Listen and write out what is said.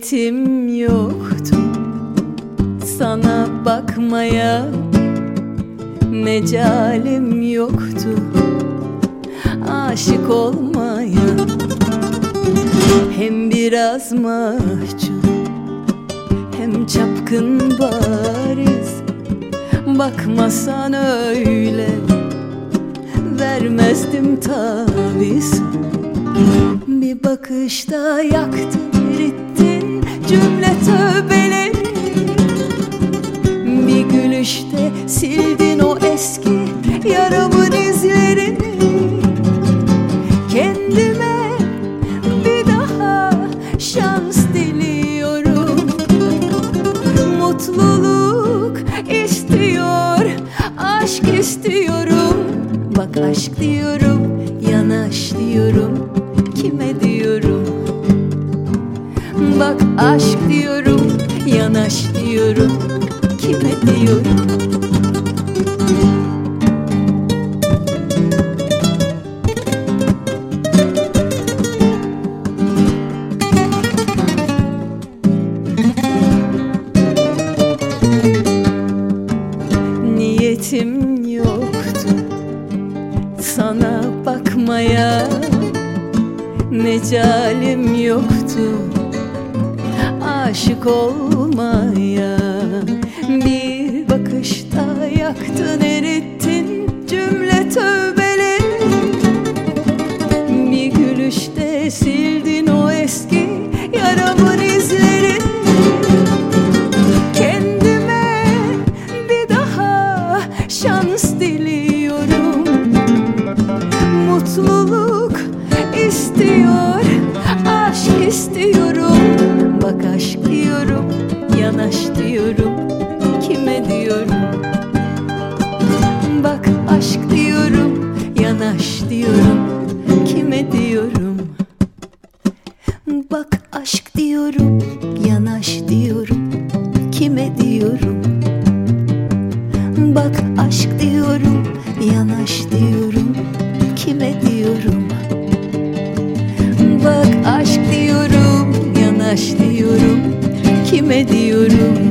Niyetim yoktu sana bakmaya, mecalim yoktu aşık olmaya. Hem biraz mahcup hem çapkın bariz, bakmasan öyle vermezdim taviz. Bir bakışta yaktın, erittin cümle tövbeleri, bir gülüşte sildin o eski yaramın izlerini. Kendime bir daha şans diliyorum, mutluluk istiyor, aşk istiyorum. Bak aşk diyorum, yanaş diyorum, kime diyorum? Bak aşk diyorum, yanaş diyorum, kime diyorum? Niyetim yoktu sana bakmaya, mecalim yoktu aşık olmaya. Bir bakışta yaktın, erittin cümle tövbeleri, bir gülüşte sildin o eski yaramın izleri. Kendime bir daha şans diliyorum, mutluluk istiyor, aşk istiyorum. Bak aşk diyorum, yanaş diyorum, kime diyorum? Bak aşk diyorum, yanaş diyorum, kime diyorum? Bak aşk diyorum, yanaş diyorum, kime diyorum? Bak aşk diyorum, yanaş diyorum, kime diyorum? Bak aşk diyorum, yanaş diyorum, kime diyorum?